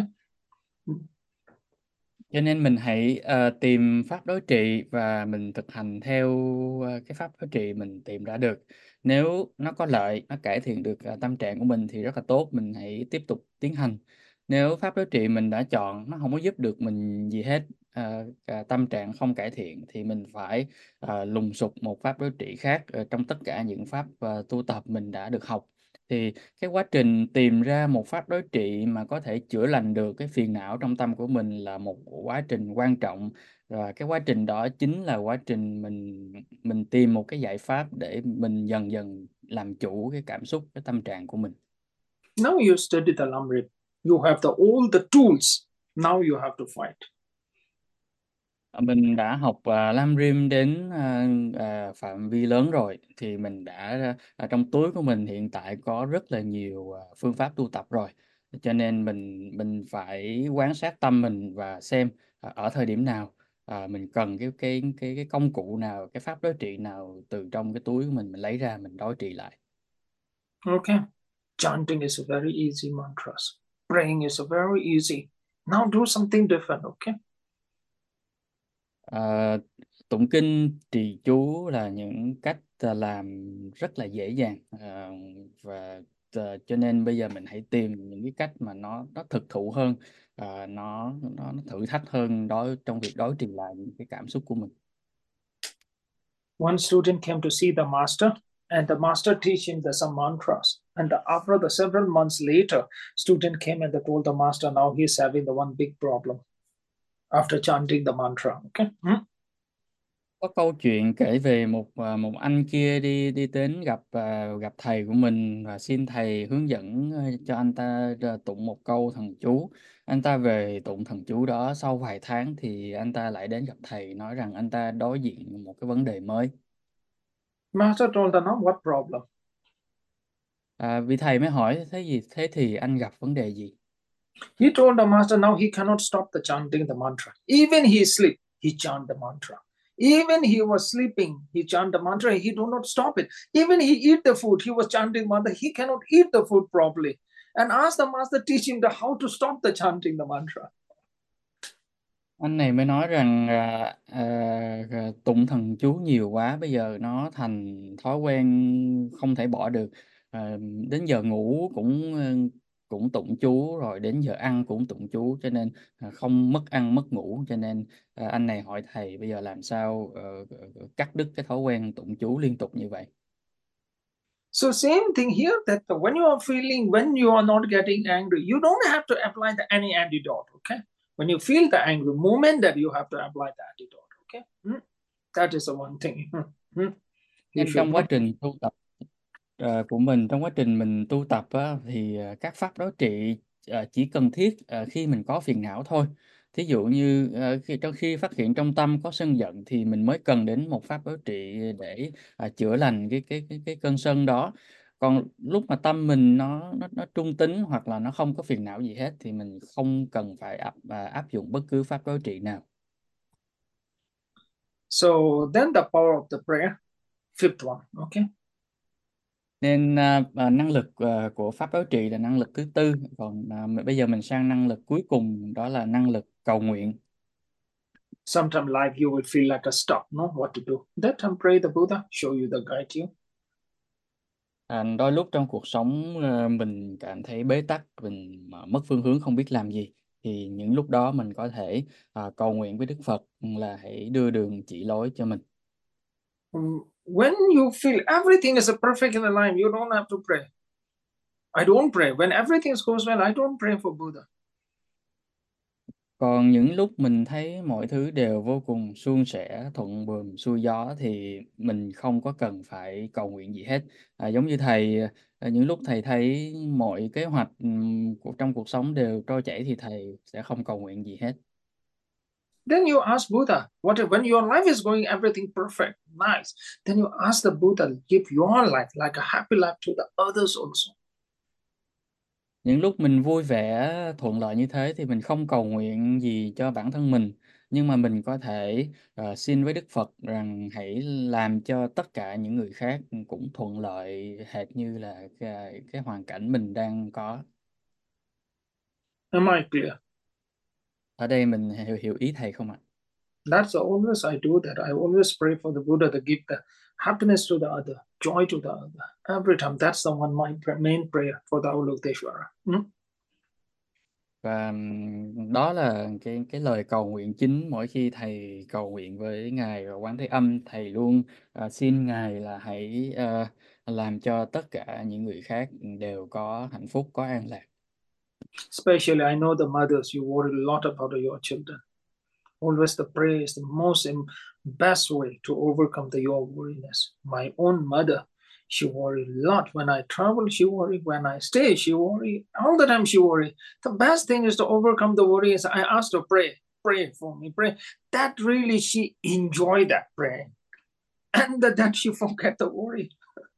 Cho nên mình hãy ờ, tìm pháp đối trị và mình thực hành theo ờ, cái pháp đối trị mình tìm ra được. Nếu nó có lợi, nó cải thiện được ờ, tâm trạng của mình thì rất là tốt, mình hãy tiếp tục tiến hành. Nếu pháp đối trị mình đã chọn nó không có giúp được mình gì hết, ờ, cả tâm trạng không cải thiện, thì mình phải ờ, lùng sục một pháp đối trị khác ờ, trong tất cả những pháp ờ, tu tập mình đã được học. Thì cái quá trình tìm ra một pháp đối trị mà có thể chữa lành được cái phiền não trong tâm của mình là một quá trình quan trọng, và cái quá trình đó chính là quá trình mình mình tìm một cái giải pháp để mình dần dần làm chủ cái cảm xúc, cái tâm trạng của mình. Now you study the Lamrim. You have the all the tools. Now you have to fight. Mình đã học à, Lam Rim đến à, à, phạm vi lớn rồi, thì mình đã à, trong túi của mình hiện tại có rất là nhiều à, phương pháp tu tập rồi, cho nên mình mình phải quan sát tâm mình và xem à, ở thời điểm nào à, mình cần cái cái cái cái công cụ nào, cái pháp đối trị nào từ trong cái túi của mình mình lấy ra mình đối trị lại. Okay. Chanting is a very easy mantras. Praying is a very easy. Now do something different. Okay. À, tụng kinh trì chú là những cách à, làm rất là dễ dàng, à, và à, cho nên bây giờ mình hãy tìm những cái cách mà nó nó thực thụ hơn, à, nó, nó nó thử thách hơn đó trong việc đối trị lại những cái cảm xúc của mình. One student came to see the master, and the master teach him the some mantras. And after the several months later, student came and they told the master now he's having the one big problem after chanting the mantra. Okay. Hmm? Có câu chuyện kể về một à, một anh kia đi đi đến gặp à, gặp thầy của mình và xin thầy hướng dẫn à, cho anh ta à, tụng một câu thần chú. Anh ta về tụng thần chú đó, sau vài tháng thì anh ta lại đến gặp thầy nói rằng anh ta đối diện một cái vấn đề mới. Master told them now what problem. À, vị thầy mới hỏi thế gì, thế thì anh gặp vấn đề gì? He told the master now he cannot stop the chanting the mantra. Even he sleep, he chant the mantra. Even he was sleeping, he chant the mantra. He do not stop it. Even he eat the food, he was chanting mantra. He cannot eat the food properly. And ask the master teach him the how to stop the chanting the mantra. Anh này mới nói rằng à, à, à, tụng thần chú nhiều quá, bây giờ nó thành thói quen không thể bỏ được. À, đến giờ ngủ cũng cũng tụng chú, rồi đến giờ ăn cũng tụng chú, cho nên à, không mất ăn mất ngủ. Cho nên à, anh này hỏi thầy bây giờ làm sao ờ, ờ, cắt đứt cái thói quen tụng chú liên tục như vậy. So same thing here, that when you are feeling, when you are not getting angry, you don't have to apply the, any antidote, okay? When you feel the angry moment, that you have to apply the antidote, okay? Hmm? That is the one thing. Hmm. Hmm. You Nên should trong quá not. trình tu tập ờ, của mình, trong quá trình mình tu tập á, thì ờ, các pháp đối trị ờ, chỉ cần thiết ờ, khi mình có phiền não thôi. Thí dụ như ờ, khi trong khi phát hiện trong tâm có sân giận thì mình mới cần đến một pháp đối trị để ờ, chữa lành cái cái cái cái cơn sân đó. Còn lúc mà tâm mình nó nó nó trung tính hoặc là nó không có phiền não gì hết thì mình không cần phải áp à, áp dụng bất cứ pháp đối trị nào. So then the power of the prayer, fifth one, okay? Nên à, à, năng lực à, của pháp đối trị là năng lực thứ tư. Còn à, m- bây giờ mình sang năng lực cuối cùng, đó là năng lực cầu nguyện. Sometimes life you will feel like a stuck, no, what to do. That time pray the Buddha, show you the guide you. À, đôi lúc trong cuộc sống à, mình cảm thấy bế tắc, mình mà mất phương hướng không biết làm gì, thì những lúc đó mình có thể à, cầu nguyện với Đức Phật là hãy đưa đường chỉ lối cho mình. When you feel everything is perfect in the life, you don't have to pray. I don't pray. When everything goes well, I don't pray for Buddha. Còn những lúc mình thấy mọi thứ đều vô cùng suôn sẻ, thuận buồm xuôi gió thì mình không có cần phải cầu nguyện gì hết. À, giống như thầy, à, những lúc thầy thấy mọi kế hoạch ừm, của trong cuộc sống đều trôi chảy thì thầy sẽ không cầu nguyện gì hết. Then you ask Buddha, what if, when your life is going everything perfect, nice, then you ask the Buddha, give your life like a happy life to the others also. Những lúc mình vui vẻ, thuận lợi như thế thì mình không cầu nguyện gì cho bản thân mình, nhưng mà mình có thể ờ, xin với Đức Phật rằng hãy làm cho tất cả những người khác cũng thuận lợi hệt như là cái, cái hoàn cảnh mình đang có. Am I clear? Ở đây mình hiểu, hiểu ý thầy không ạ? That's always I do that. I always pray for the Buddha to give the happiness to the other, joy to the other. Every time, that's the one my main prayer for the Avalokiteshvara. Hmm? Và ừm, đó là cái cái lời cầu nguyện chính mỗi khi thầy cầu nguyện với Ngài Quán Thế Âm, thầy luôn à, xin Ngài là hãy à, làm cho tất cả những người khác đều có hạnh phúc, có an lạc. Especially, I know the mothers, you worry a lot about your children. Always the prayer is the most best way to overcome the your worriness. My own mother, she worried a lot. When I travel, she worried. When I stay, she worried. All the time she worried. The best thing is to overcome the worry is I asked her pray, pray for me, pray. That really she enjoyed that praying. And that, that she forget the worry.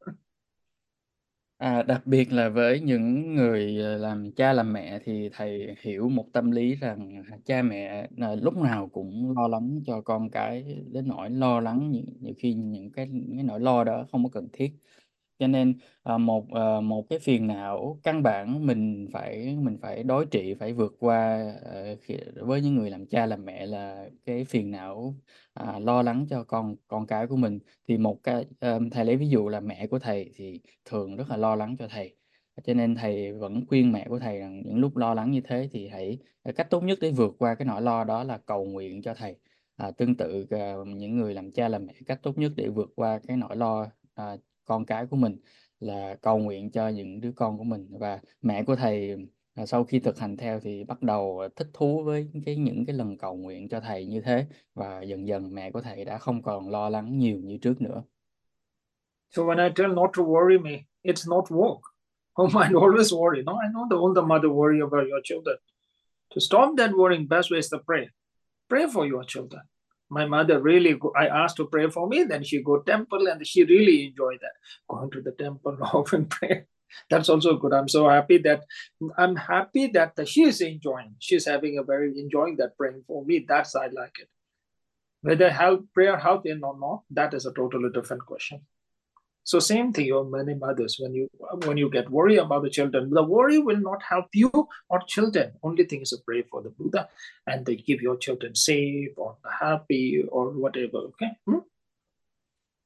À, đặc biệt là với những người ờ, làm cha làm mẹ thì thầy hiểu một tâm lý rằng cha mẹ là lúc nào cũng lo lắng cho con cái, đến nỗi lo lắng nhiều, nhiều khi những cái, cái nỗi lo đó không có cần thiết. Cho nên à, một à, một cái phiền não căn bản mình phải mình phải đối trị, phải vượt qua ờ, khi, với những người làm cha làm mẹ là cái phiền não à, lo lắng cho con con cái của mình. Thì một cái ờ, thầy lấy ví dụ là mẹ của thầy thì thường rất là lo lắng cho thầy, cho nên thầy vẫn khuyên mẹ của thầy rằng những lúc lo lắng như thế thì hãy cách tốt nhất để vượt qua cái nỗi lo đó là cầu nguyện cho thầy. À, tương tự à, những người làm cha làm mẹ, cách tốt nhất để vượt qua cái nỗi lo à, con cái của mình là cầu nguyện cho những đứa con của mình. Và mẹ của thầy à, sau khi thực hành theo thì bắt đầu thích thú với cái những cái lần cầu nguyện cho thầy như thế, và dần dần mẹ của thầy đã không còn lo lắng nhiều như trước nữa. So when I tell not to worry me, it's not work. Oh, mind always worry. No, I know the older mother worry about your children. To stop that worrying, best way is to pray. Pray for your children. My mother really, go, I asked to pray for me, then she go temple and she really enjoyed that. Going to the temple often pray. That's also good. I'm so happy that I'm happy that she is enjoying. She's having a very enjoying that praying for me. That's I like it. Whether help prayer help in or not, that is a totally different question. So same thing, your many mothers, when you when you get worried about the children, the worry will not help you or children. Only thing is to pray for the Buddha and they keep your children safe or happy or whatever. Okay. Hmm?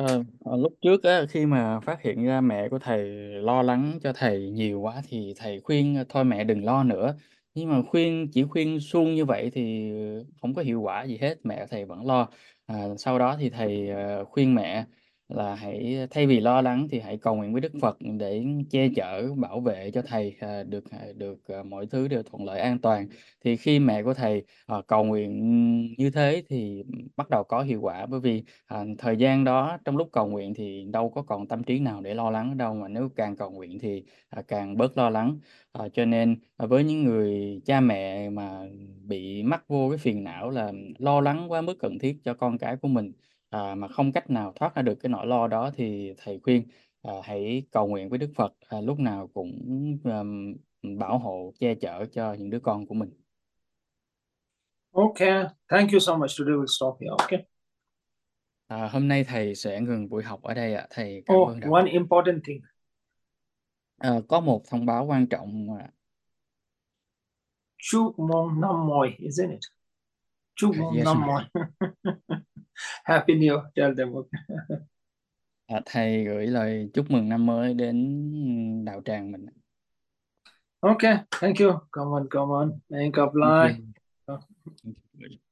Ờ, ờ, lúc trước á, khi mà phát hiện ra mẹ của thầy lo lắng cho thầy nhiều quá thì thầy khuyên ờ, thôi mẹ đừng lo nữa. Nhưng mà khuyên chỉ khuyên suông như vậy thì không có hiệu quả gì hết, mẹ thầy vẫn lo. À, sau đó thì thầy ờ, khuyên mẹ là hãy thay vì lo lắng thì hãy cầu nguyện với Đức Phật để che chở, bảo vệ cho thầy à, được à, được à, mọi thứ đều thuận lợi an toàn. Thì khi mẹ của thầy ờ, cầu nguyện như thế thì bắt đầu có hiệu quả, bởi vì À, thời gian đó trong lúc cầu nguyện thì đâu có còn tâm trí nào để lo lắng đâu, mà nếu càng cầu nguyện thì à, càng bớt lo lắng. À, cho nên à, với những người cha mẹ mà bị mắc vô cái phiền não là lo lắng quá mức cần thiết cho con cái của mình, à, mà không cách nào thoát ra được cái nỗi lo đó, thì thầy khuyên à, hãy cầu nguyện với Đức Phật à, lúc nào cũng ờm, bảo hộ che chở cho những đứa con của mình. Okay, thank you so much. Today we'll stop here. Okay. À, hôm nay thầy sẽ ngừng buổi học ở đây ạ. Thầy cảm Oh, ơn đã. one important thing. Ờ, có một thông báo quan trọng mà Chúc mong năm mới, isn't it? Chúc mong yes, năm mà. mới. Happy New Year. Tell them. Okay. À, thầy gửi lời chúc mừng năm mới đến đạo tràng mình. Okay. Thank you. Come on, come on. Hẹn gặp Thank lại. you. Thank you.